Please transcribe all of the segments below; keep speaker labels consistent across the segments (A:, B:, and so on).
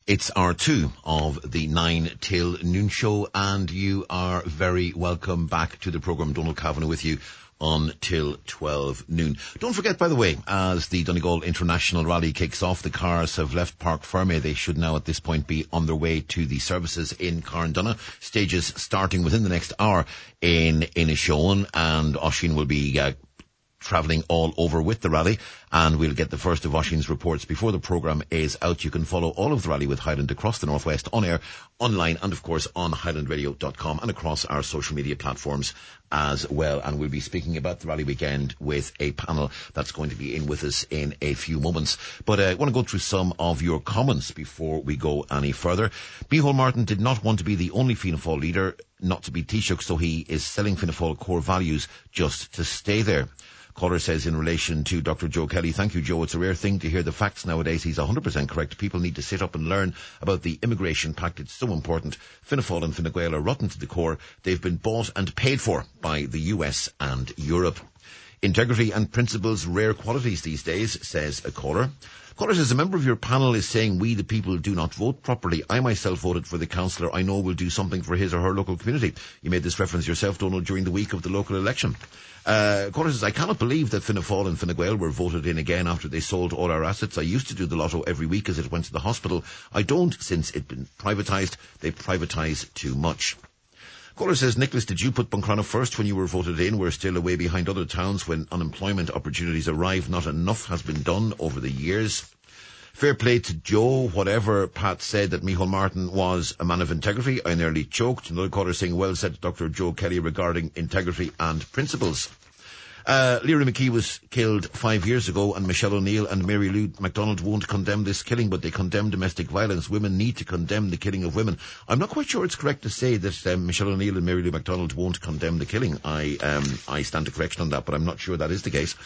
A: It's hour 2 of the 9 till noon show, and you are very welcome back to the programme. Donald Kavanagh with you until 12 noon. Don't forget, by the way, as the Donegal International Rally kicks off, the cars have left Park Ferme. They should now at this point be on their way to the services in Carndonagh. Stages starting within the next hour in Inishowen, and Oisín will be travelling all over with the rally, and we'll get the first of Oisín's reports before the programme is out. You can follow all of the rally with Highland across the Northwest on air, online, and of course on highlandradio.com and across our social media platforms as well. And we'll be speaking about the rally weekend with a panel that's going to be in with us in a few moments. But I want to go through some of your comments before we go any further. Micheál Martin did not want to be the only Fianna Fáil leader not to be Taoiseach, so he is selling Fianna Fáil core values just to stay there. Caller says in relation to Dr. Joe Kelly, thank you, Joe. It's a rare thing to hear the facts nowadays. He's 100% correct. People need to sit up and learn about the immigration pact. It's so important. Fianna Fáil and Fine Gael are rotten to the core. They've been bought and paid for by the US and Europe. Integrity and principles, rare qualities these days, says a caller. Caller says, a member of your panel is saying we, the people, do not vote properly. I myself voted for the councillor I know will do something for his or her local community. You made this reference yourself, Donald, during the week of the local election. Caller says, I cannot believe that Fianna Fáil and Fine Gael were voted in again after they sold all our assets. I used to do the lotto every week as it went to the hospital. I don't since it's been privatised. They privatise too much. Caller says, Nicholas, did you put Buncrana first when you were voted in? We're still away behind other towns when unemployment opportunities arrive. Not enough has been done over the years. Fair play to Joe. Whatever Pat said that Micheál Martin was a man of integrity, I nearly choked. Another caller saying, well said, Dr. Joe Kelly, regarding integrity and principles. Leary McKee was killed 5 years ago, and Michelle O'Neill and Mary Lou MacDonald won't condemn this killing, but they condemn domestic violence. Women need to condemn the killing of women. I'm not quite sure it's correct to say that Michelle O'Neill and Mary Lou MacDonald won't condemn the killing. I stand to correction on that, but I'm not sure that is the case.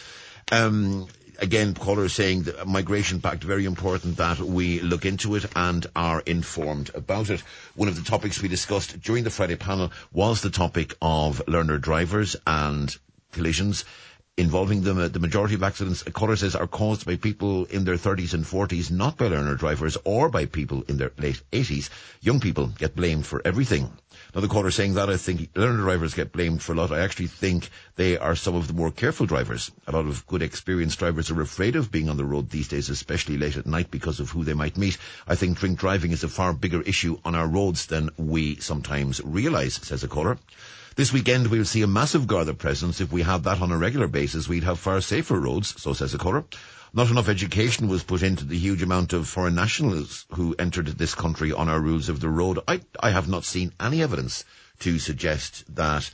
A: Again, caller is saying that migration pact, very important that we look into it and are informed about it. One of the topics we discussed during the Friday panel was the topic of learner drivers and collisions involving them. The majority of accidents, a caller says, are caused by people in their 30s and 40s, not by learner drivers or by people in their late 80s. Young people get blamed for everything. Another caller saying that I think learner drivers get blamed for a lot. I actually think they are some of the more careful drivers. A lot of good experienced drivers are afraid of being on the road these days, especially late at night, because of who they might meet. I think drink driving is a far bigger issue on our roads than we sometimes realise, says a caller. This weekend we'll see a massive Garda presence. If we had that on a regular basis, we'd have far safer roads, so says a caller. Not enough education was put into the huge amount of foreign nationals who entered this country on our rules of the road. I have not seen any evidence to suggest that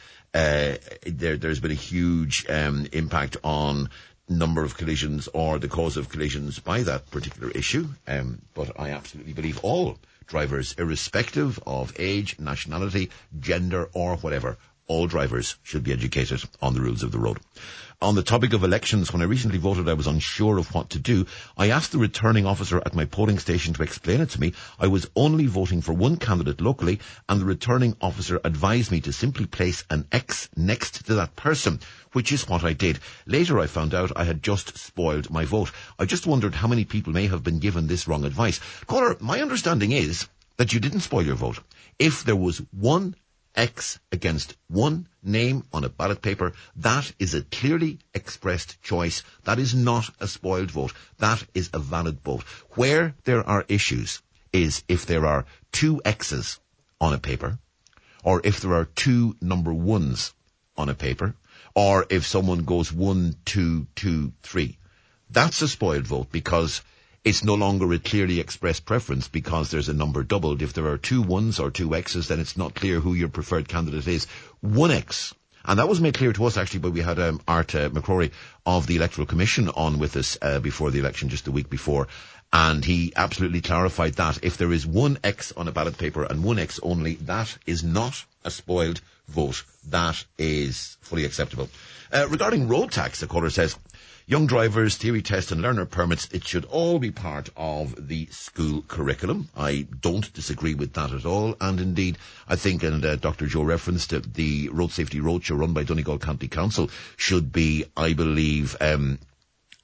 A: there's been a huge impact on number of collisions or the cause of collisions by that particular issue. But I absolutely believe all drivers, irrespective of age, nationality, gender or whatever, all drivers should be educated on the rules of the road. On the topic of elections, when I recently voted, I was unsure of what to do. I asked the returning officer at my polling station to explain it to me. I was only voting for one candidate locally, and the returning officer advised me to simply place an X next to that person, which is what I did. Later I found out I had just spoiled my vote. I just wondered how many people may have been given this wrong advice. Caller, my understanding is that you didn't spoil your vote. If there was one X against one name on a ballot paper, that is a clearly expressed choice. That is not a spoiled vote. That is a valid vote. Where there are issues is if there are two X's on a paper, or if there are two number ones on a paper, or if someone goes 1, 2, 2, 3. That's a spoiled vote because it's no longer a clearly expressed preference because there's a number doubled. If there are two ones or two X's, then it's not clear who your preferred candidate is. One X. And that was made clear to us, actually, but we had Art McCrory of the Electoral Commission on with us before the election, just the week before. And he absolutely clarified that if there is one X on a ballot paper and one X only, that is not a spoiled vote. That is fully acceptable. Regarding road tax, the caller says, young drivers, theory test and learner permits, it should all be part of the school curriculum. I don't disagree with that at all. And indeed, I think, and Dr. Joe referenced it, the Road Safety Roadshow run by Donegal County Council should be, I believe,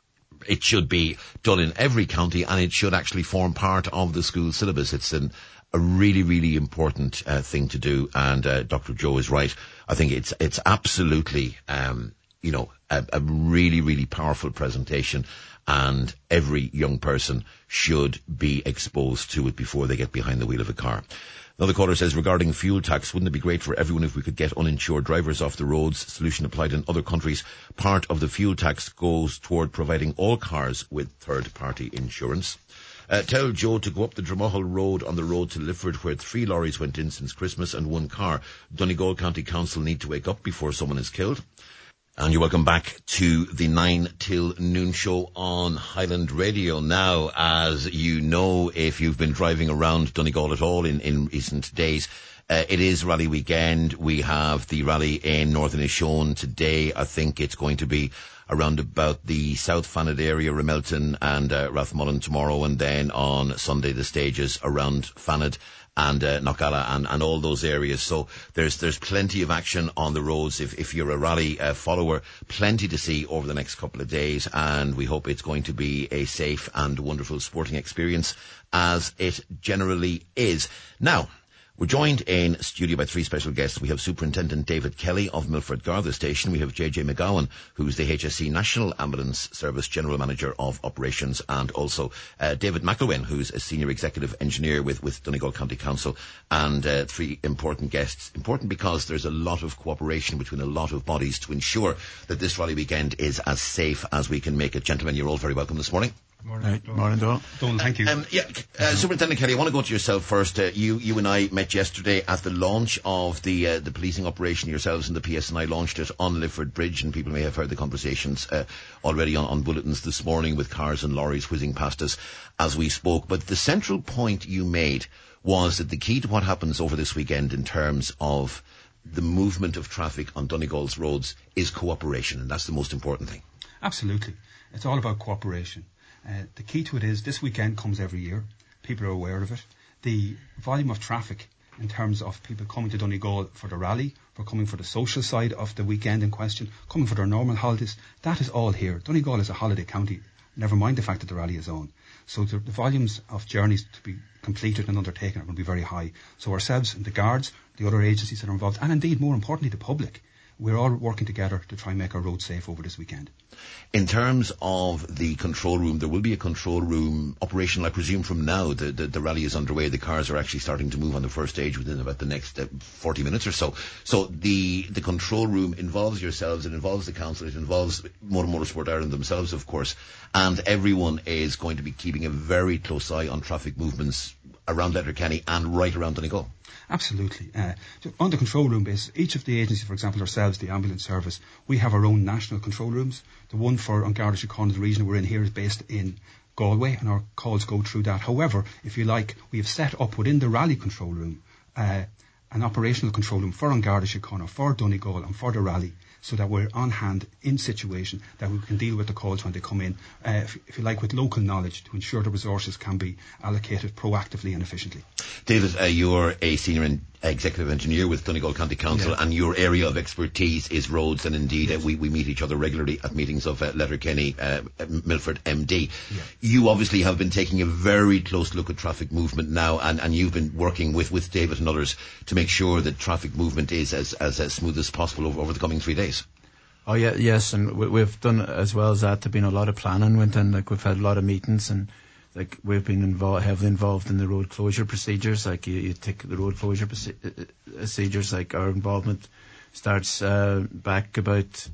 A: it should be done in every county, and it should actually form part of the school syllabus. It's a really, really important thing to do, and Dr. Joe is right. I think it's absolutely, a really, really powerful presentation, and every young person should be exposed to it before they get behind the wheel of a car. Another caller says, regarding fuel tax, wouldn't it be great for everyone if we could get uninsured drivers off the roads? Solution applied in other countries. Part of the fuel tax goes toward providing all cars with third-party insurance. Tell Joe to go up the Dromahal Road on the road to Lifford, where 3 lorries went in since Christmas and 1 car. Donegal County Council need to wake up before someone is killed. And you're welcome back to the 9 till noon show on Highland Radio. Now, as you know, if you've been driving around Donegal at all in recent days, it is rally weekend. We have the rally in Northern Ishone today. I think it's going to be around about the South Fanad area, Ramelton and Rathmullen tomorrow, and then on Sunday the stages around Fanad and Knockalla and all those areas. So there's plenty of action on the roads. If you're a rally follower, plenty to see over the next couple of days, and we hope it's going to be a safe and wonderful sporting experience, as it generally is. Now, we're joined in studio by 3 special guests. We have Superintendent David Kelly of Milford Garda Station. We have JJ McGowan, who's the HSE National Ambulance Service General Manager of Operations, and also David McElwain, who's a Senior Executive Engineer with Donegal County Council, and 3 important guests. Important because there's a lot of cooperation between a lot of bodies to ensure that this rally weekend is as safe as we can make it. Gentlemen, you're all very welcome this morning.
B: Morning, Donald.
C: Thank you.
A: Superintendent Kelly, I want to go to yourself first. You and I met yesterday at the launch of the policing operation. Yourselves and the PSNI launched it on Lifford Bridge, and people may have heard the conversations already on bulletins this morning, with cars and lorries whizzing past us as we spoke. But the central point you made was that the key to what happens over this weekend in terms of the movement of traffic on Donegal's roads is cooperation, and that's the most important thing.
C: Absolutely. It's all about cooperation. The key to it is this weekend comes every year. People are aware of it. The volume of traffic in terms of people coming to Donegal for the rally, for coming for the social side of the weekend in question, coming for their normal holidays, that is all here. Donegal is a holiday county, never mind the fact that the rally is on. So the volumes of journeys to be completed and undertaken are going to be very high. So ourselves and the guards, the other agencies that are involved, and indeed more importantly the public, we're all working together to try and make our roads safe over this weekend.
A: In terms of the control room, there will be a control room operational, I presume, from now. The rally is underway. The cars are actually starting to move on the first stage within about the next 40 minutes or so. So the control room involves yourselves, it involves the council, it involves Motorsport Ireland themselves, of course, and everyone is going to be keeping a very close eye on traffic movements around Letterkenny and right around Donegal.
C: Absolutely. On the control room basis, each of the agencies, for example ourselves, the ambulance service, we have our own national control rooms. The one for An Garda Síochána, the region we're in here, is based in Galway, and our calls go through that. However, if you like, we have set up within the rally control room an operational control room for An Garda Síochána, for Donegal and for the rally, so that we're on hand in situation that we can deal with the calls when they come in, if you like, with local knowledge, to ensure the resources can be allocated proactively and efficiently.
A: David, you're a Senior Executive Engineer with Donegal County Council, and your area of expertise is roads, and indeed we meet each other regularly at meetings of Letterkenny, Milford MD. Yeah. You obviously have been taking a very close look at traffic movement now, and you've been working with David and others to make sure that traffic movement is as smooth as possible over the coming 3 days.
B: Oh yeah, yes, and we've done, as well as that, there's been a lot of planning went in, like we've had a lot of meetings, and like we've been heavily involved in the road closure procedures. Like you take the road closure procedures, like our involvement starts back about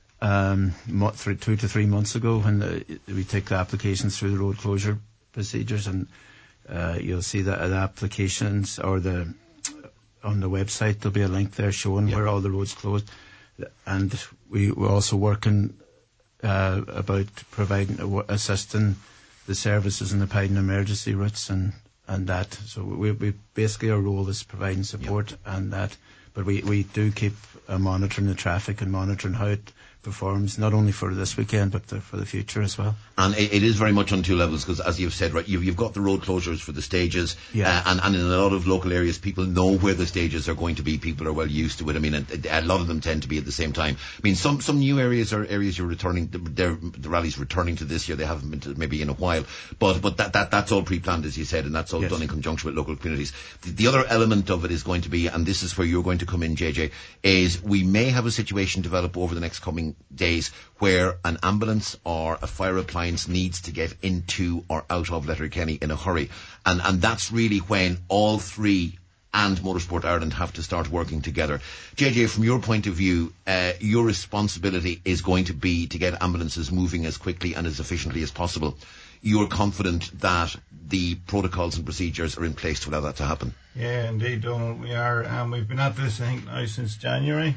B: 2 to 3 months ago, when we take the applications through the road closure procedures, and you'll see that the applications on the website there'll be a link there showing where all the roads closed. And we're also working about assisting the services in the providing emergency routes and that. So we basically, our role is providing support and that. But we do keep monitoring the traffic and monitoring how it performs, not only for this weekend but for the future as well.
A: And it is very much on two levels, because as you've said, right, you've got the road closures for the stages, and in a lot of local areas people know where the stages are going to be. People are well used to it. I mean, a lot of them tend to be at the same time. I mean, some new areas are areas you're returning. The rally's returning to this year. They haven't been to maybe in a while, but that's all pre-planned, as you said, and that's all done in conjunction with local communities. The other element of it is going to be, and this is where you're going to come in, JJ, is we may have a situation develop over the next coming days where an ambulance or a fire appliance needs to get into or out of Letterkenny in a hurry. And that's really when all three and Motorsport Ireland have to start working together. JJ, from your point of view, your responsibility is going to be to get ambulances moving as quickly and as efficiently as possible. You're confident that the protocols and procedures are in place to allow that to happen?
D: Yeah, indeed, Donald. We are. We've been at this, I think, now since January,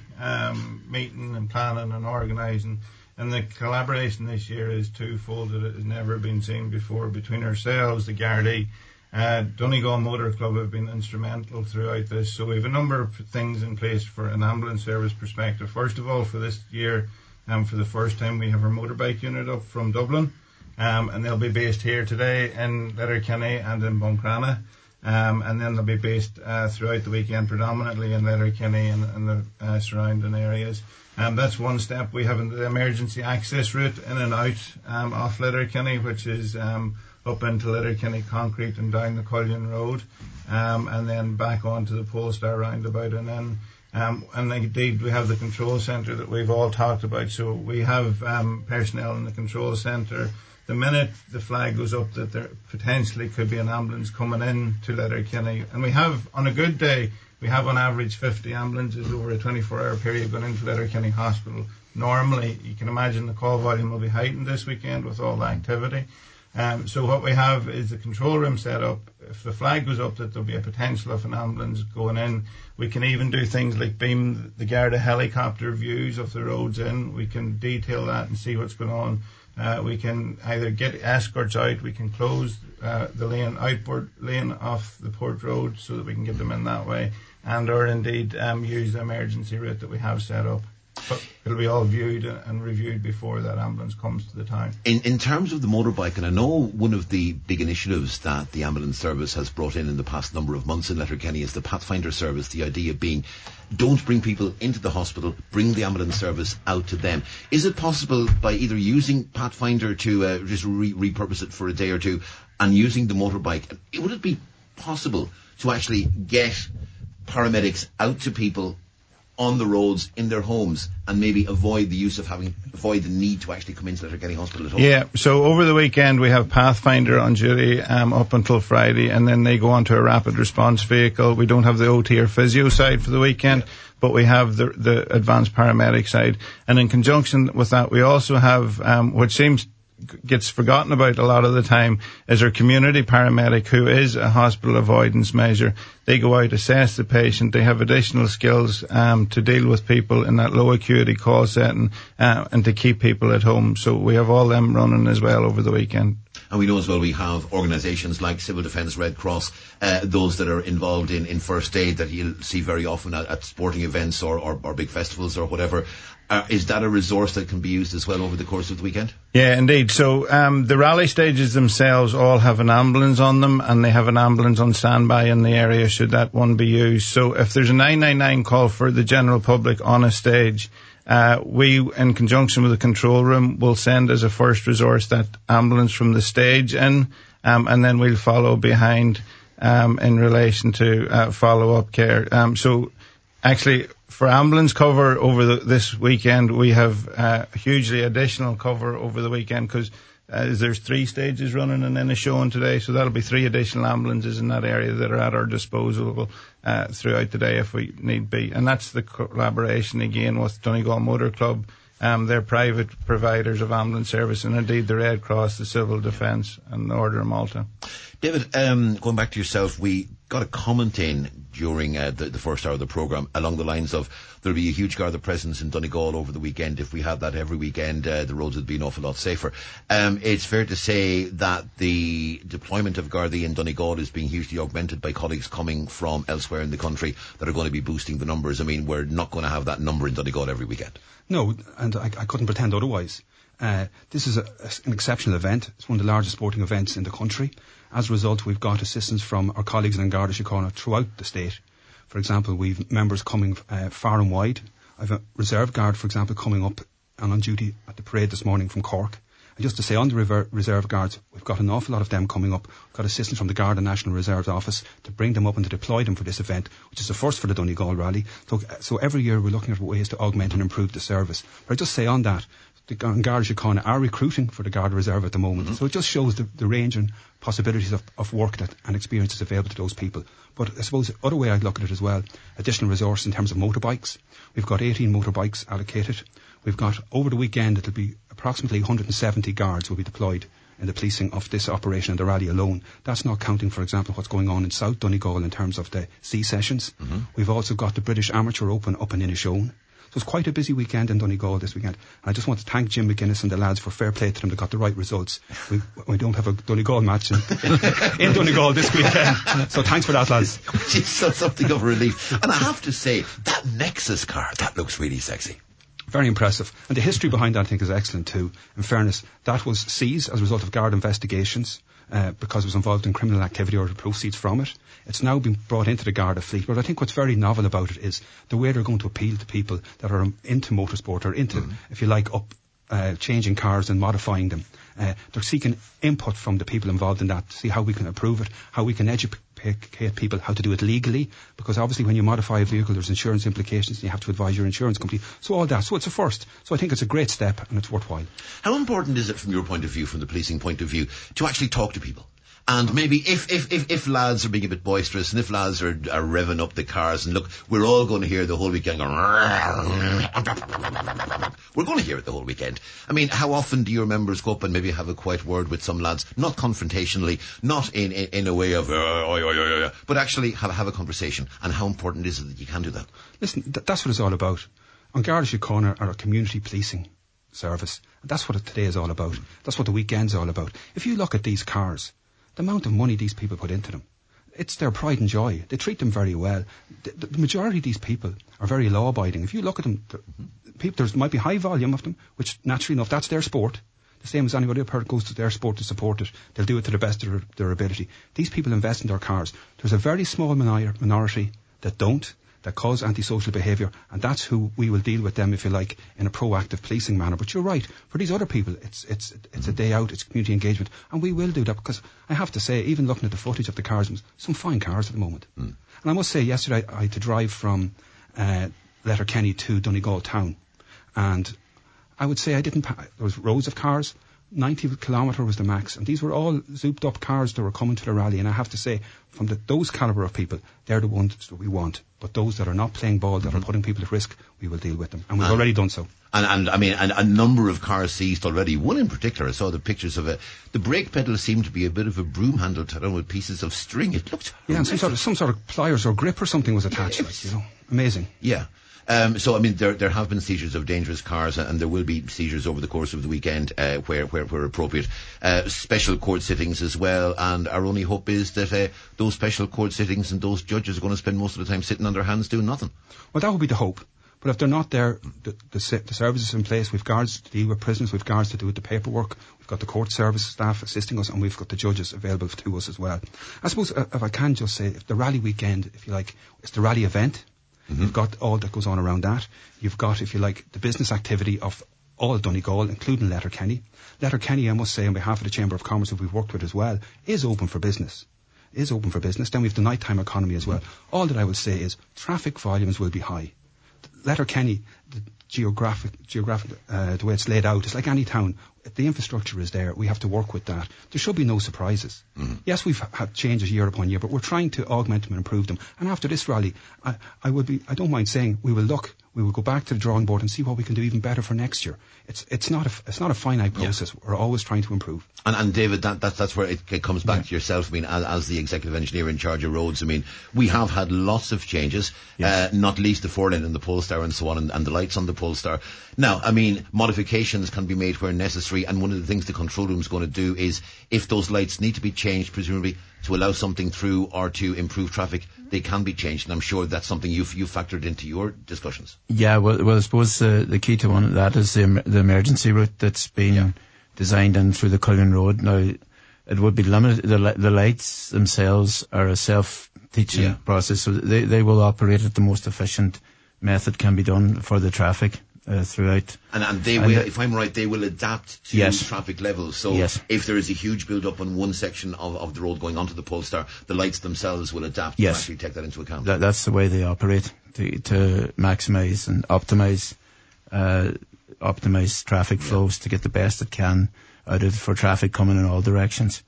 D: meeting and planning and organising. And the collaboration this year is twofold that it has never been seen before between ourselves, the Gardaí. Donegal Motor Club have been instrumental throughout this. So we have a number of things in place for an ambulance service perspective. First of all, for this year, for the first time, we have our motorbike unit up from Dublin. And they'll be based here today in Letterkenny and in Buncrana. And then they'll be based throughout the weekend, predominantly in Letterkenny and the surrounding areas. That's one step. We have the emergency access route in and out off Letterkenny, which is up into Letterkenny Concrete and down the Cullion Road, and then back onto the Polestar roundabout, and then and indeed we have the control centre that we've all talked about. So we have personnel in the control centre. The minute the flag goes up that there potentially could be an ambulance coming in to Letterkenny, and we have, on a good day, we have on average 50 ambulances over a 24-hour period going into Letterkenny Hospital. Normally, you can imagine the call volume will be heightened this weekend with all the activity. So what we have is the control room set up. If the flag goes up that there'll be a potential of an ambulance going in, we can even do things like beam the Garda helicopter views of the roads in. We can detail that and see what's going on. We can either get escorts out, we can close the outboard lane off the Port Road so that we can get them in that way, and or indeed use the emergency route that we have set up. But it'll be all viewed and reviewed before that ambulance comes to the town.
A: In terms of the motorbike, and I know one of the big initiatives that the ambulance service has brought in the past number of months in Letterkenny is the Pathfinder service, the idea being don't bring people into the hospital, bring the ambulance service out to them. Is it possible by either using Pathfinder to just repurpose it for a day or two and using the motorbike, would it be possible to actually get paramedics out to people on the roads in their homes and maybe avoid the need to actually come into Letterkenny Hospital at home?
D: Yeah, so over the weekend we have Pathfinder on duty up until Friday, and then they go on to a rapid response vehicle. We don't have the OT or physio side for the weekend, but we have the advanced paramedic side. And in conjunction with that, we also have, which gets forgotten about a lot of the time, is our community paramedic, who is a hospital avoidance measure. They go out, assess the patient, they have additional skills to deal with people in that low acuity call setting and to keep people at home. So we have all them running as well over the weekend.
A: And we know as well we have organisations like Civil Defence, Red Cross, those that are involved in first aid that you'll see very often at sporting events or big festivals or whatever. Is that a resource that can be used as well over the course of the weekend?
D: Yeah, indeed. So the rally stages themselves all have an ambulance on them, and they have an ambulance on standby in the area should that one be used. So if there's a 999 call for the general public on a stage, we, in conjunction with the control room, will send as a first resource that ambulance from the stage in, and then we'll follow behind in relation to follow-up care. So actually, for ambulance cover over this weekend, we have hugely additional cover over the weekend because there's 3 stages running and then a showing today, so that'll be 3 additional ambulances in that area that are at our disposal throughout the day if we need be. And that's the collaboration again with Donegal Motor Club. They're private providers of ambulance service, and indeed the Red Cross, the Civil Defence and the Order of Malta.
A: David, going back to yourself, we got a comment in during the first hour of the programme along the lines of there'll be a huge Garda presence in Donegal over the weekend. If we had that every weekend, the roads would be an awful lot safer. It's fair to say that the deployment of Garda in Donegal is being hugely augmented by colleagues coming from elsewhere in the country that are going to be boosting the numbers. I mean, we're not going to have that number in Donegal every weekend.
C: No, and I couldn't pretend otherwise. This is an exceptional event. It's one of the largest sporting events in the country. As a result, we've got assistance from our colleagues in Garda Síochána throughout the state. For example, we've members coming far and wide. I've a reserve guard, for example, coming up and on duty at the parade this morning from Cork. And just to say, on the reserve guards, we've got an awful lot of them coming up. We've got assistance from the Garda National Reserve Office to bring them up and to deploy them for this event, which is the first for the Donegal Rally. So every year we're looking at ways to augment and improve the service. But I just say on that, the Garda Síochána are recruiting for the Garda Reserve at the moment. Mm-hmm. So it just shows the range and possibilities of work and experiences available to those people. But I suppose the other way I'd look at it as well, additional resource in terms of motorbikes. We've got 18 motorbikes allocated. We've got, over the weekend, it'll be approximately 170 guards will be deployed in the policing of this operation and the rally alone. That's not counting, for example, what's going on in South Donegal in terms of the C sessions. Mm-hmm. We've also got the British Amateur Open up in Inishowen. So it's quite a busy weekend in Donegal this weekend. And I just want to thank Jim McGuinness and the lads for fair play to them. They got the right results. We don't have a Donegal match in Donegal this weekend. So thanks for that, lads.
A: It's something of a relief. And I have to say, that Nexus car, that looks really sexy.
C: Very impressive. And the history behind that, I think, is excellent too. In fairness, that was seized as a result of Garda investigations because it was involved in criminal activity or the proceeds from it. It's now been brought into the Garda fleet. But I think what's very novel about it is the way they're going to appeal to people that are into motorsport or into, if you like, changing cars and modifying them. They're seeking input from the people involved in that to see how we can improve it, how we can educate people how to do it legally, because obviously when you modify a vehicle there's insurance implications and you have to advise your insurance company. So all that. So it's a first. So I think it's a great step and it's worthwhile.
A: How important is it from your point of view, from the policing point of view, to actually talk to people? And maybe if lads are being a bit boisterous and if lads are revving up the cars and look, we're all going to hear the whole weekend going, we're going to hear it the whole weekend. I mean, how often do your members go up and maybe have a quiet word with some lads, not confrontationally, not in a way of, but actually have a conversation? And how important is it that you can do that?
C: Listen, that's what it's all about. On Garda Síochána are a community policing service. That's what today is all about. That's what the weekend's all about. If you look at these cars, the amount of money these people put into them, it's their pride and joy. They treat them very well. The majority of these people are very law-abiding. If you look at them, there might be high volume of them, which naturally enough, that's their sport. The same as anybody who goes to their sport to support it. They'll do it to the best of their ability. These people invest in their cars. There's a very small minority that don't, that cause antisocial behaviour, and that's who we will deal with them, if you like, in a proactive policing manner. But you're right, for these other people, it's a day out, it's community engagement, and we will do that, because I have to say, even looking at the footage of the cars, some fine cars at the moment. And I must say, yesterday I had to drive from Letterkenny to Donegal town, and I would say there was rows of cars. 90 kilometre was the max, and these were all zooped up cars that were coming to the rally, and I have to say, from those calibre of people, they're the ones that we want. But those that are not playing ball, that are putting people at risk, we will deal with them, and we've already done so.
A: And I mean, a number of cars seized already. One in particular, I saw the pictures of it. The brake pedal seemed to be a bit of a broom handle tied on with pieces of string. It looked
C: and some sort of pliers or grip or something was attached. Amazing.
A: Yeah. So I mean, there have been seizures of dangerous cars, and there will be seizures over the course of the weekend where appropriate. Special court sittings as well, and our only hope is that those special court sittings and those judges are going to spend most of the time sitting on their hands doing nothing.
C: Well, that would be the hope. But if they're not there, the services in place, we've guards to deal with prisoners, we've guards to do with the paperwork, we've got the court service staff assisting us, and we've got the judges available to us as well. I suppose, if I can just say, if the rally weekend, if you like, it's the rally event. You've got all that goes on around that. You've got, if you like, the business activity of all Donegal, including Letterkenny. Letterkenny, I must say, on behalf of the Chamber of Commerce that we've worked with as well, is open for business. Then we've the nighttime economy as well. All that I will say is traffic volumes will be high. Letterkenny, geographic, the way it's laid out. It's like any town. If the infrastructure is there, we have to work with that. There should be no surprises. Mm-hmm. Yes, we've had changes year upon year, but we're trying to augment them and improve them. And after this rally, I don't mind saying we will go back to the drawing board and see what we can do even better for next year. It's not a finite process. Yeah. We're always trying to improve.
A: And David, that's where it comes back to yourself. I mean, as the executive engineer in charge of roads, I mean, we have had lots of changes, not least the four-lane and the Polestar and so on, and the lights on the Polestar. Now, I mean, modifications can be made where necessary, and one of the things the control room is going to do is, if those lights need to be changed, presumably to allow something through or to improve traffic, they can be changed. And I'm sure that's something you've factored into your discussions.
B: Yeah, well, I suppose the key to one of that is the emergency route that's been designed in through the Cullion Road. Now, it would be limited. The lights themselves are a self-teaching process, so they will operate at the most efficient method can be done for the traffic throughout.
A: And they will, if I'm right, they will adapt to traffic levels. So if there is a huge build-up on one section of the road going onto the Polestar, the lights themselves will adapt and actually take that into account.
B: That's the way they operate, to maximise and optimise traffic flows to get the best it can out of for traffic coming in all directions.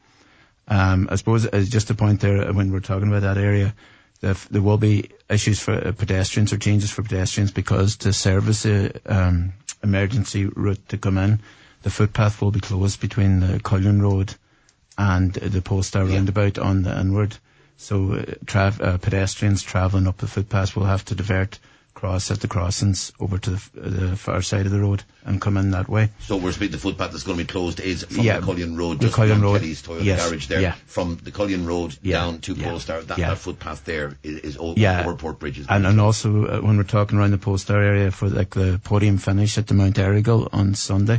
B: I suppose just a point there, when we're talking about that area, there will be issues for pedestrians or changes for pedestrians, because to service the emergency route to come in, the footpath will be closed between the Cullion Road and the Polestar roundabout on the inward. So pedestrians travelling up the footpath will have to divert, cross at the crossings over to the far side of the road and come in that way.
A: So the footpath that's going to be closed is from the Cullion Road, just
B: Cullion Road,
A: Kelly's Toyota garage there, from the Cullion Road down to Polestar. That footpath there is over Port Bridges.
B: And also when we're talking around the Polestar area for like the podium finish at the Mount Errigal on Sunday,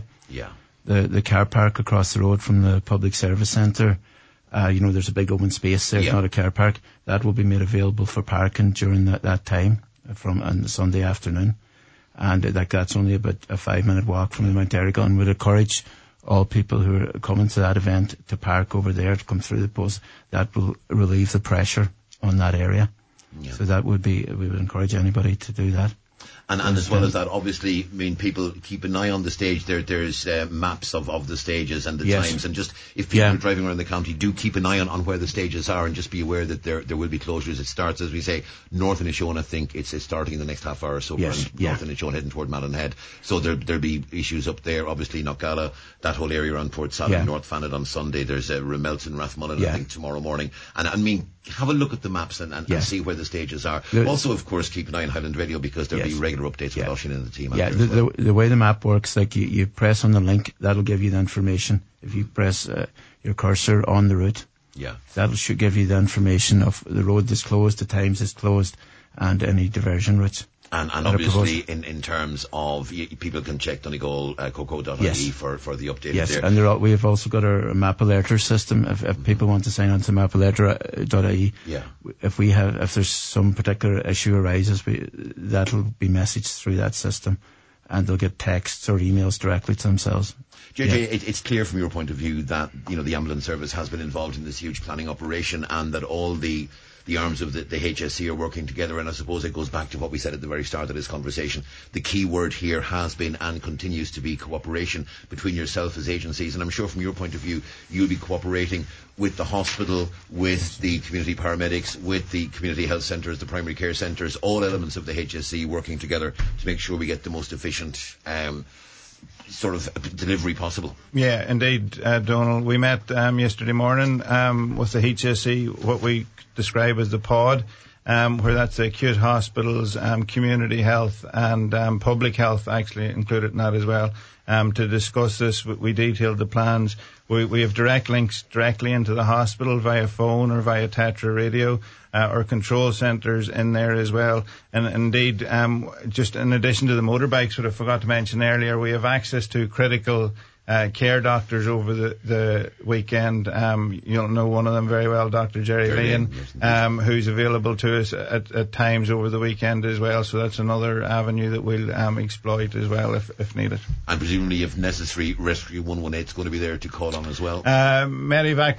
B: the car park across the road from the public service centre, there's a big open space there. It's not a car park. That will be made available for parking during that time on Sunday afternoon. And that's only about a 5-minute walk from the Mount Errigal, and would encourage all people who are coming to that event to park over there, to come through the post. That will relieve the pressure on that area. So we would encourage anybody to do that.
A: And as well as that, obviously, I mean, people keep an eye on the stage. There's maps of the stages and the times, and just if people are driving around the county, do keep an eye on where the stages are, and just be aware that there will be closures. It starts, as we say, north in Inishone. I think it's starting in the next half hour or so. North in Inishone heading toward Malin Head. So there'll be issues up there. Obviously, Knockgala, that whole area around Port Saling, North Fannet on Sunday. There's Remelton, Rathmullen, I think tomorrow morning. And I mean, have a look at the maps and see where the stages are. Also, of course, keep an eye on Highland Radio, because there'll be regular updates with Oisín and the team.
B: The way the map works, like you press on the link, that'll give you the information. If you press your cursor on the route, that should give you the information of the road is closed, the times is closed, and any diversion routes.
A: And obviously, in terms of, people can check Donegal coco.ie for the update there.
B: And we have also got our map alerter system. If people want to sign on to mapalerter.ie, if there's some particular issue arises, that'll be messaged through that system, and they'll get texts or emails directly to themselves.
A: JJ, it's clear from your point of view that the ambulance service has been involved in this huge planning operation, and that all the arms of the HSE are working together. And I suppose it goes back to what we said at the very start of this conversation. The key word here has been and continues to be cooperation between yourself as agencies. And I'm sure from your point of view, you'll be cooperating with the hospital, with the community paramedics, with the community health centres, the primary care centres, all elements of the HSE working together to make sure we get the most efficient sort of delivery possible.
D: Yeah, indeed, Donald. We met yesterday morning with the HSE, what we describe as the pod, where that's the acute hospitals, community health and public health actually included in that as well. To discuss this, we detailed the plans. We have direct links directly into the hospital via phone or via Tetra radio, or control centres in there as well. And indeed, just in addition to the motorbikes, what I forgot to mention earlier, we have access to critical care doctors over the weekend. You'll know one of them very well, Dr. Jerry Lean, who's available to us at times over the weekend as well. So that's another avenue that we'll exploit as well if needed.
A: And presumably, if necessary, Rescue 118 is going to be there to call on as well.
D: Medivac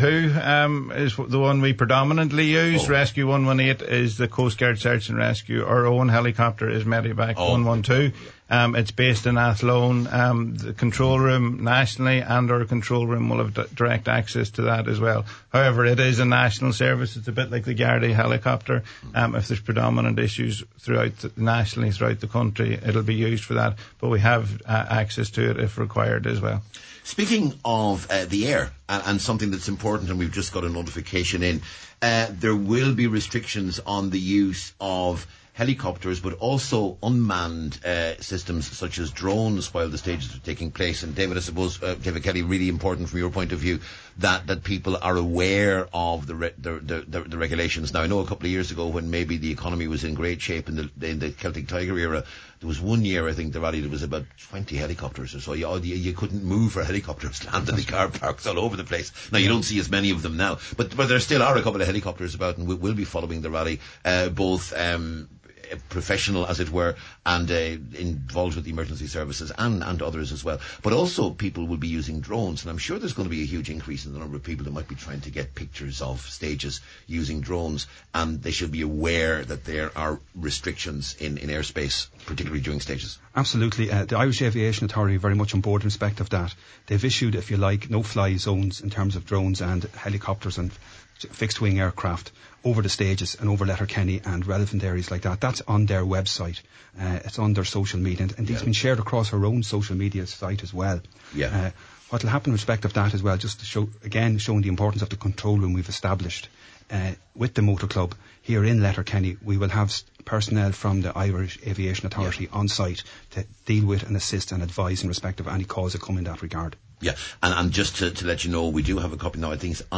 D: 112 is the one we predominantly use. Rescue 118 is the Coast Guard Search and Rescue. Our own helicopter is Medivac 112. It's based in Athlone. The control room nationally and our control room will have direct access to that as well. However, it is a national service. It's a bit like the Gardaí helicopter. If there's predominant issues nationally throughout the country, it'll be used for that. But we have access to it if required as well.
A: Speaking of the air, and something that's important, and we've just got a notification in, there will be restrictions on the use of helicopters, but also unmanned systems such as drones while the stages are taking place. And David, I suppose, David Kelly, really important from your point of view that people are aware of the regulations. Now, I know a couple of years ago when maybe the economy was in great shape in the Celtic Tiger era, there was one year, I think, the rally, there was about 20 helicopters or so. You couldn't move for helicopters land in the car parks all over the place. Now, you don't see as many of them now, but there still are a couple of helicopters about, and we'll be following the rally, both professional, as it were, and involved with the emergency services and others as well. But also people will be using drones, and I'm sure there's going to be a huge increase in the number of people that might be trying to get pictures of stages using drones, and they should be aware that there are restrictions in airspace, particularly during stages.
C: Absolutely. The Irish Aviation Authority are very much on board in respect of that. They've issued, if you like, no-fly zones in terms of drones and helicopters and fixed-wing aircraft over the stages and over Letterkenny and relevant areas like that. That's on their website. It's on their social media, and it's been shared across our own social media site as well.
A: Yeah.
C: What will happen in respect of that as well, just to show, again, showing the importance of the control room we've established with the Motor Club here in Letterkenny, we will have personnel from the Irish Aviation Authority on site to deal with and assist and advise in respect of any calls that come in that regard.
A: Yeah, and just to let you know, we do have a copy now. I think it's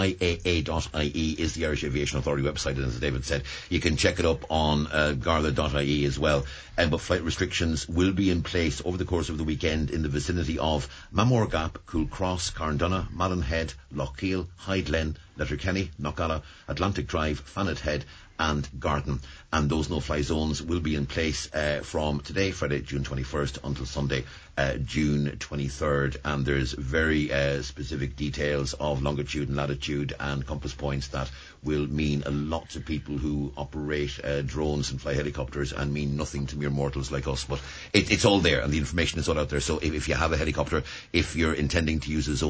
A: IAA.ie is the Irish Aviation Authority website, and as David said, you can check it up on garda.ie as well. But flight restrictions will be in place over the course of the weekend in the vicinity of Mamore Gap, Cool Cross, Carndonagh, Malin Head, Lougheal, High Letterkenny, Knockalla, Atlantic Drive, Fanet Head and Garden. And those no-fly zones will be in place from today, Friday, June 21st, until Sunday, June 23rd. And there's very specific details of longitude and latitude and compass points that will mean a lot to people who operate drones and fly helicopters and mean nothing to mere mortals like us. But it's all there, and the information is all out there. So if you have a helicopter, if you're intending to use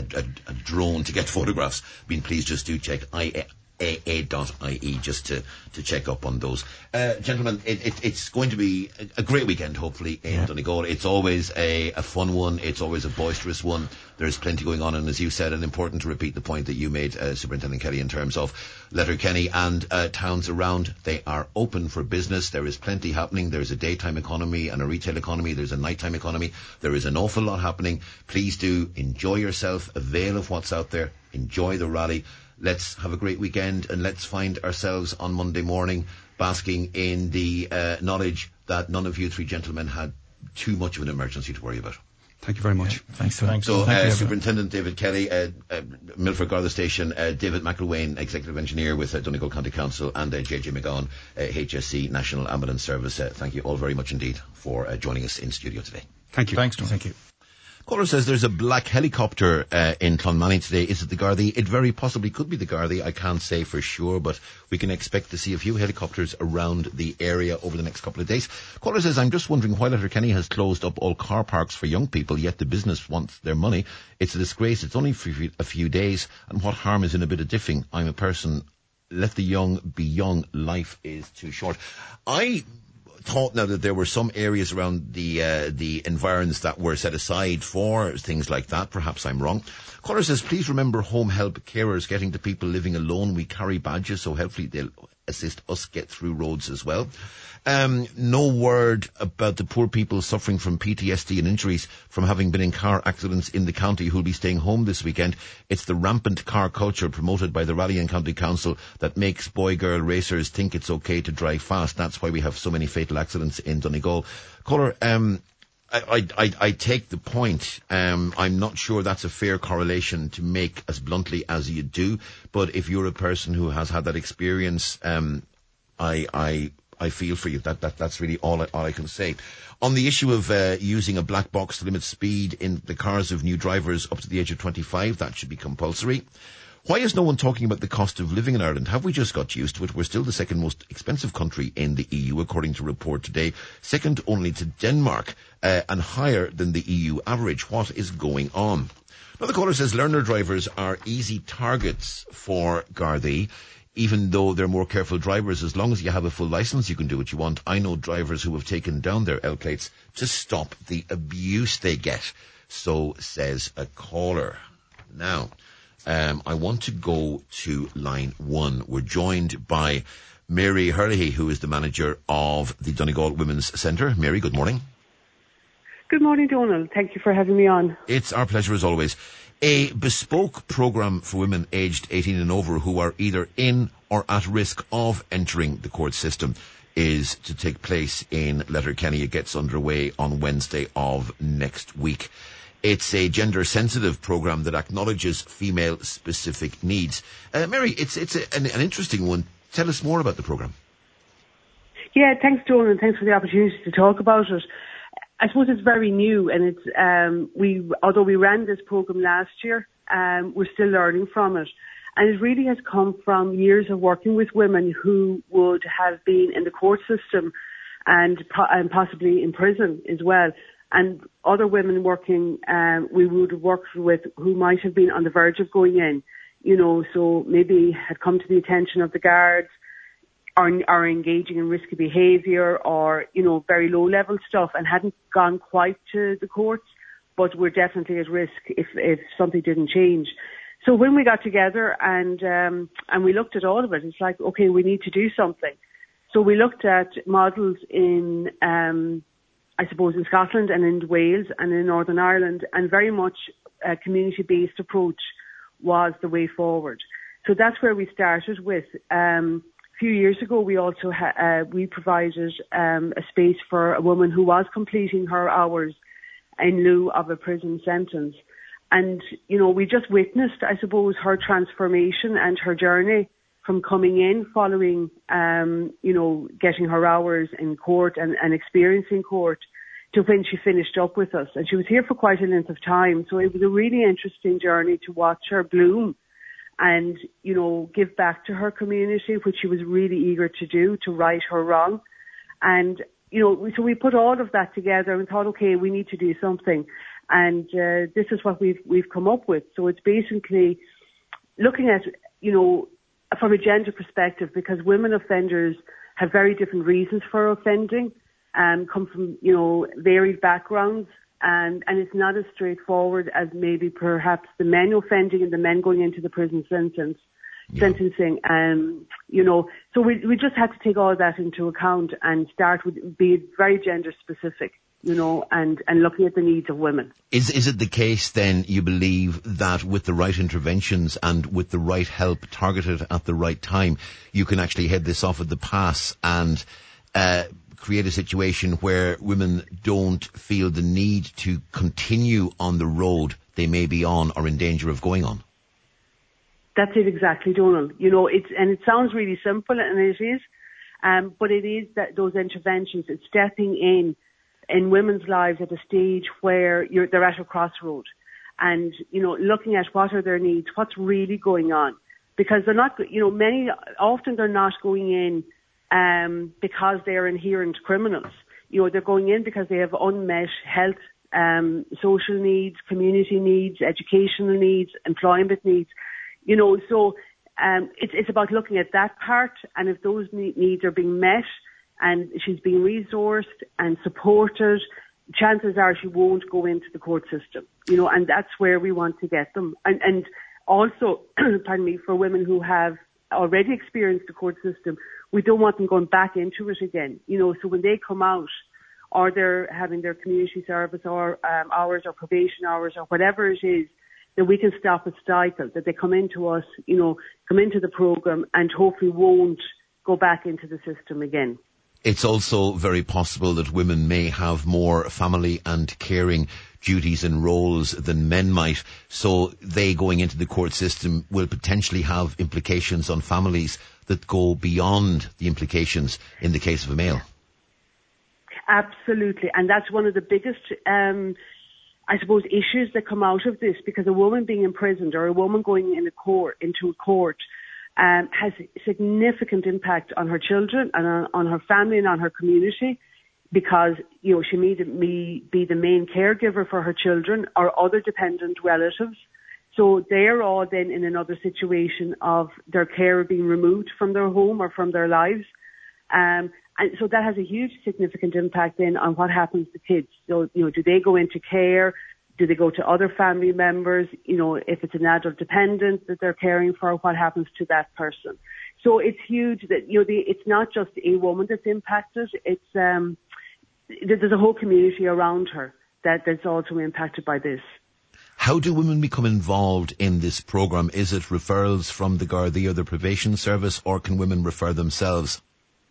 A: a drone to get photographs, please just do check AA.ie just to check up on those. Gentlemen, it's going to be a great weekend, hopefully, in Donegal. It's always a fun one. It's always a boisterous one. There's plenty going on, and as you said, and important to repeat the point that you made, Superintendent Kelly, in terms of Letterkenny and towns around. They are open for business. There is plenty happening. There's a daytime economy and a retail economy. There's a nighttime economy. There is an awful lot happening. Please do enjoy yourself, avail of what's out there, enjoy the rally. Let's have a great weekend, and let's find ourselves on Monday morning basking in the knowledge that none of you three gentlemen had too much of an emergency to worry about.
C: Thank you very much.
B: Yeah, thanks.
A: So, Superintendent David Kelly, Milford Garda Station, David McIlwain, Executive Engineer with Donegal County Council, and JJ McGowan, HSC National Ambulance Service. Thank you all very much indeed for joining us in studio today.
C: Thank you.
D: Thanks, Tom.
B: Thank you.
A: Caller says there's a black helicopter in Clonmany today. Is it the Gardaí? It very possibly could be the Gardaí. I can't say for sure, but we can expect to see a few helicopters around the area over the next couple of days. Caller says, I'm just wondering why Letterkenny has closed up all car parks for young people, yet the business wants their money. It's a disgrace. It's only for a few days, and what harm is in a bit of diffing? I'm a person. Let the young be young. Life is too short. I thought now that there were some areas around the environs that were set aside for things like that. Perhaps I'm wrong. Caller says, please remember home help carers getting to people living alone. We carry badges, so hopefully they'll assist us get through roads as well. No word about the poor people suffering from PTSD and injuries from having been in car accidents in the county who'll be staying home this weekend. It's the rampant car culture promoted by the Raleigh and County Council that makes boy-girl racers think it's okay to drive fast. That's why we have so many fatal accidents in Donegal. Caller, I take the point. I'm not sure that's a fair correlation to make as bluntly as you do, but if you're a person who has had that experience, I feel for you. That's really all I can say. On the issue of using a black box to limit speed in the cars of new drivers up to the age of 25, that should be compulsory. Why is no one talking about the cost of living in Ireland? Have we just got used to it? We're still the second most expensive country in the EU, according to a report today, second only to Denmark, and higher than the EU average. What is going on? Another caller says learner drivers are easy targets for Gardaí, even though they're more careful drivers. As long as you have a full licence, you can do what you want. I know drivers who have taken down their L plates to stop the abuse they get. So says a caller. Now, I want to go to line 1. We're joined by Mary Hurley, who is the manager of the Donegal Women's Centre. Mary, good morning.
E: Good morning, Donald. Thank you for having me on.
A: It's our pleasure as always. A bespoke programme for women aged 18 and over who are either in or at risk of entering the court system is to take place in Letterkenny. It gets underway on Wednesday of next week. It's a gender-sensitive programme that acknowledges female-specific needs. Mary, it's an interesting one. Tell us more about the programme.
E: Yeah, thanks, Donald, and thanks for the opportunity to talk about it. I suppose it's very new, and it's although we ran this programme last year, we're still learning from it. And it really has come from years of working with women who would have been in the court system and possibly in prison as well. And other women working, we would have worked with who might have been on the verge of going in, so maybe had come to the attention of the guards, are engaging in risky behaviour or, very low level stuff and hadn't gone quite to the courts, but were definitely at risk if something didn't change. So when we got together and we looked at all of it, it's like, okay, we need to do something. So we looked at models in, I suppose, in Scotland and in Wales and in Northern Ireland, and very much a community-based approach was the way forward. So that's where we started with. A few years ago, we also we provided a space for a woman who was completing her hours in lieu of a prison sentence. And, we just witnessed, I suppose, her transformation and her journey from coming in, following, getting her hours in court and experiencing court, to when she finished up with us. And she was here for quite a length of time. So it was a really interesting journey to watch her bloom and, give back to her community, which she was really eager to do, to right her wrong. And, so we put all of that together and thought, okay, we need to do something. And this is what we've come up with. So it's basically looking at, from a gender perspective, because women offenders have very different reasons for offending, come from, varied backgrounds. And it's not as straightforward as maybe perhaps the men offending and the men going into the prison sentencing. So we just had to take all that into account and start with be very gender specific, and looking at the needs of women.
A: Is it the case then, you believe, that with the right interventions and with the right help targeted at the right time, you can actually head this off at the pass and create a situation where women don't feel the need to continue on the road they may be on or in danger of going on?
E: That's it exactly, Donald. It sounds really simple, and it is, but it is that those interventions, it's stepping in women's lives at a stage where they're at a crossroad, and looking at what are their needs, what's really going on, because they're not, often they're not going in because they're inherent criminals. They're going in because they have unmet health, social needs, community needs, educational needs, employment needs. So it's about looking at that part, and if those needs are being met and she's being resourced and supported, chances are she won't go into the court system, and that's where we want to get them. And also, pardon me, for women who have already experienced the court system, we don't want them going back into it again. So when they come out, or they're having their community service or hours or probation hours or whatever it is, that we can stop a cycle, that they come into us, come into the programme and hopefully won't go back into the system again.
A: It's also very possible that women may have more family and caring duties and roles than men might, so they going into the court system will potentially have implications on families that go beyond the implications in the case of a male.
E: Absolutely, and that's one of the biggest, I suppose, issues that come out of this, because a woman being imprisoned or a woman going into a court has significant impact on her children and on her family and on her community, because, you know, she may be the main caregiver for her children or other dependent relatives. So they're all then in another situation of their care being removed from their home or from their lives. And so that has a huge significant impact then on what happens to kids. So, you know, do they go into care? Do they go to other family members? You know, if it's an adult dependent that they're caring for, what happens to that person? So it's huge that, you know, it's not just a woman that's impacted. It's, there's a whole community around her that's also impacted by this.
A: How do women become involved in this programme? Is it referrals from the Gardaí or the probation service, or can women refer themselves?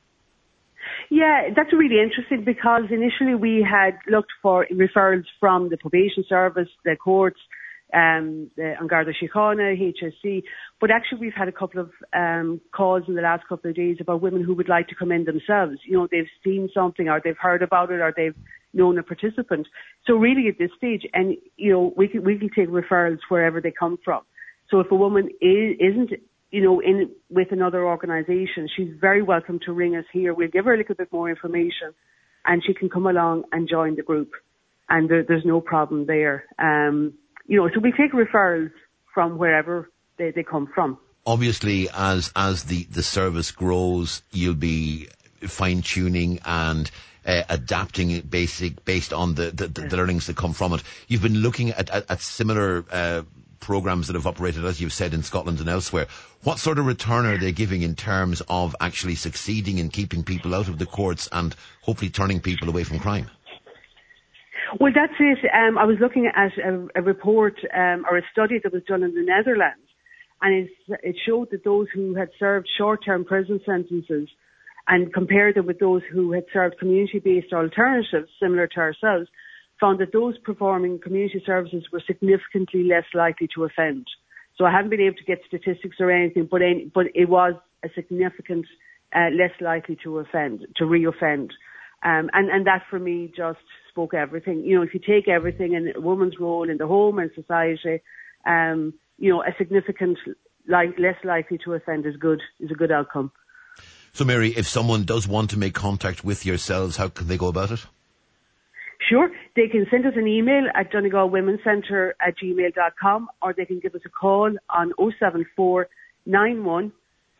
E: Yeah, that's really interesting, because initially we had looked for referrals from the probation service, the courts, the An Garda Síochána, HSC, but actually we've had a couple of calls in the last couple of days about women who would like to come in themselves. You know, they've seen something or they've heard about it or they've known a participant. So really at this stage, and you know, we can take referrals wherever they come from. So if a woman isn't, you know, in with another organisation, she's very welcome to ring us here. We'll give her a little bit more information and she can come along and join the group. And there's no problem there. You know, so we take referrals from wherever they come from.
A: Obviously, as the service grows, you'll be fine-tuning and adapting it based on the learnings that come from it. You've been looking at similar programs that have operated, as you've said, in Scotland and elsewhere. What sort of return are they giving in terms of actually succeeding in keeping people out of the courts and hopefully turning people away from crime?
E: Well, that's it. I was looking at a report or a study that was done in the Netherlands, and it showed that those who had served short-term prison sentences and compared them with those who had served community-based alternatives similar to ourselves, found that those performing community services were significantly less likely to offend. So I haven't been able to get statistics or anything, but it was a significant less likely to reoffend. And that for me just spoke everything. You know, if you take everything and a woman's role in the home and society, you know, a significant less likely to offend is a good outcome.
A: So Mary, if someone does want to make contact with yourselves, how can they go about it?
E: Sure. They can send us an email at donegalwomencentre@gmail.com, or they can give us a call on 074 91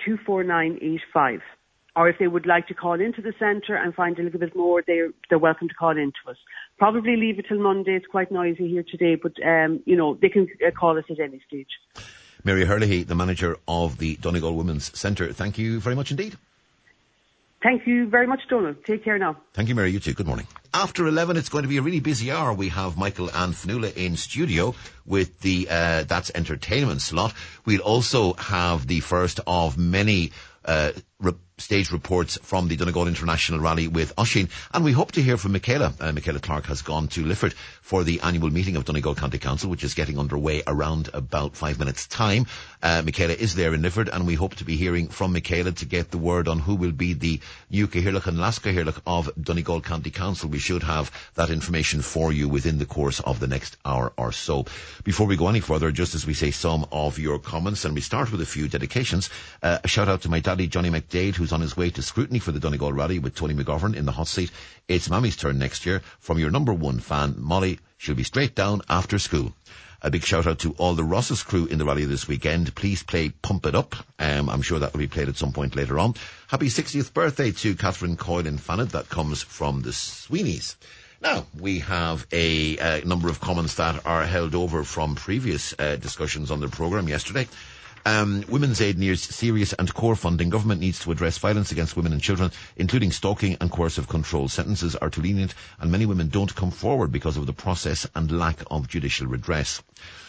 E: 24985. Or if they would like to call into the centre and find a little bit more, they're welcome to call into us. Probably leave it till Monday. It's quite noisy here today, but you know, they can call us at any stage.
A: Mary Herlihy, the manager of the Donegal Women's Centre, thank you very much indeed.
E: Thank you very much, Donald. Take care now.
A: Thank you, Mary. You too. Good morning. After 11, it's going to be a really busy hour. We have Michael and Fionnuala in studio with the That's Entertainment slot. We'll also have the first of many stage reports from the Donegal International Rally with Oisín, and we hope to hear from Michaela. Michaela Clark has gone to Lifford for the annual meeting of Donegal County Council, which is getting underway around about 5 minutes' time. Michaela is there in Lifford, and we hope to be hearing from Michaela to get the word on who will be the new Cathaoirleach and last Cathaoirleach of Donegal County Council. We should have that information for you within the course of the next hour or so. Before we go any further, just as we say some of your comments, and we start with a few dedications, a shout out to my daddy Johnny McDade, who's on his way to scrutiny for the Donegal Rally with Tony McGovern in the hot seat. It's Mammy's turn next year. From your number one fan, Molly. She'll be straight down after school. A big shout out to all the Ross's crew in the rally this weekend. Please play Pump It Up. I'm sure that will be played at some point later on. Happy 60th birthday to Catherine Coyle in Fanet. That comes from the Sweeneys. Now, we have a number of comments that are held over from previous discussions on the programme yesterday. Women's Aid needs serious and core funding. Government needs to address violence against women and children, including stalking and coercive control. Sentences are too lenient and many women don't come forward because of the process and lack of judicial redress.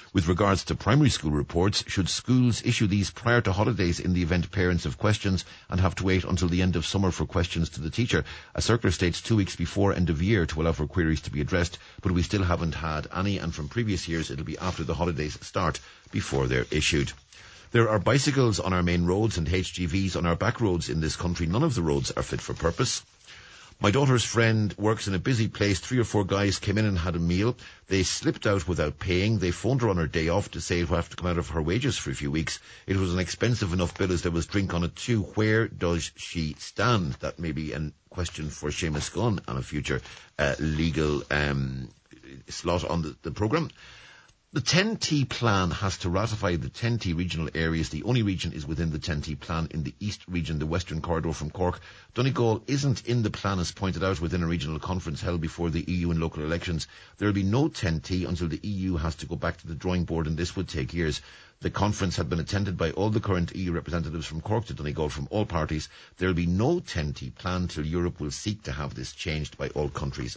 A: With regards to primary school reports, should schools issue these prior to holidays in the event parents have questions and have to wait until the end of summer for questions to the teacher? A circular states 2 weeks before end of year to allow for queries to be addressed, but we still haven't had any, and from previous years it'll be after the holidays start before they're issued. There are bicycles on our main roads and HGVs on our back roads in this country. None of the roads are fit for purpose. My daughter's friend works in a busy place. 3 or 4 guys came in and had a meal. They slipped out without paying. They phoned her on her day off to say it would have to come out of her wages for a few weeks. It was an expensive enough bill as there was drink on it too. Where does she stand? That may be a question for Seamus Gunn on a future legal slot on the programme. The 10T plan has to ratify the 10T regional areas. The only region is within the 10T plan in the East region, the Western Corridor from Cork. Donegal isn't in the plan, as pointed out, within a regional conference held before the EU and local elections. There will be no 10T until the EU has to go back to the drawing board, and this would take years. The conference had been attended by all the current EU representatives from Cork to Donegal from all parties. There will be no 10T plan till Europe will seek to have this changed by all countries.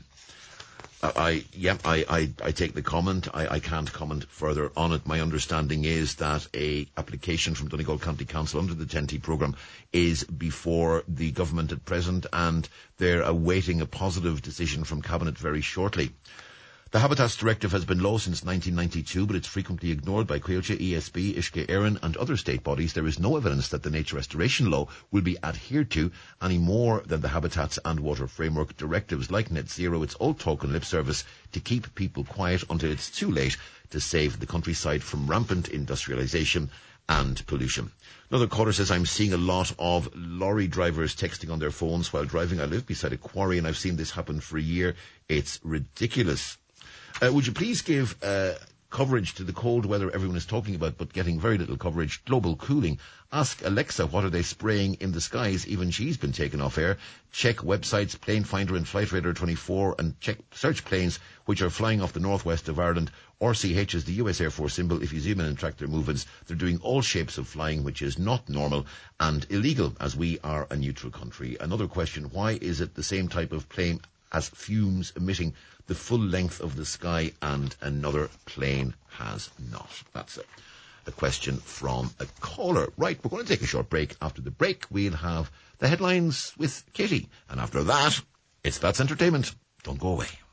A: I take the comment. I can't comment further on it. My understanding is that a application from Donegal County Council under the 10T programme is before the government at present, and they're awaiting a positive decision from Cabinet very shortly. The Habitats Directive has been law since 1992, but it's frequently ignored by Coillte, ESB, Uisce Éireann and other state bodies. There is no evidence that the nature restoration law will be adhered to any more than the Habitats and Water Framework directives. Like net zero, it's all talk and lip service to keep people quiet until it's too late to save the countryside from rampant industrialisation and pollution. Another caller says, I'm seeing a lot of lorry drivers texting on their phones while driving. I live beside a quarry and I've seen this happen for a year. It's ridiculous. Would you please give coverage to the cold weather everyone is talking about, but getting very little coverage, global cooling? Ask Alexa, what are they spraying in the skies? Even she's been taken off air. Check websites, Plane Finder and Flight Radar 24, and search planes which are flying off the northwest of Ireland. RCH is the US Air Force symbol. If you zoom in and track their movements, they're doing all shapes of flying, which is not normal and illegal, as we are a neutral country. Another question, why is it the same type of plane as fumes emitting the full length of the sky and another plane has not? That's a question from a caller. Right, we're going to take a short break. After the break, we'll have the headlines with Katie. And after that, it's That's Entertainment. Don't go away.